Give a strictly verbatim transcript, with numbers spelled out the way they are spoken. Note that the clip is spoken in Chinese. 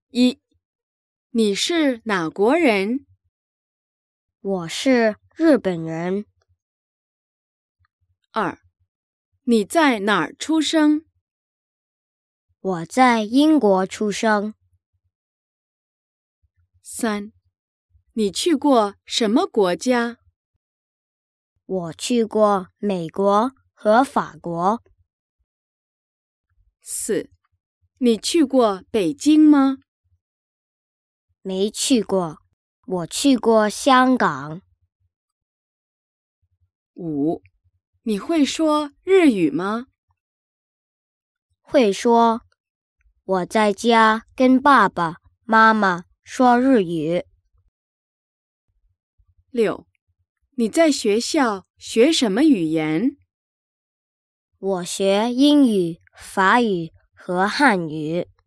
一，你是哪国人？ 我是日本人。 二，你在哪儿出生？ 我在英国出生。 三，你去过什么国家？ 我去过美国和法国。 四，你去过北京吗？ 没去过，我去过香港。 五，你会说日语吗？ 会说，我在家跟爸爸妈妈说日语。 六，你在学校学什么语言？ 我学英语、法语和汉语。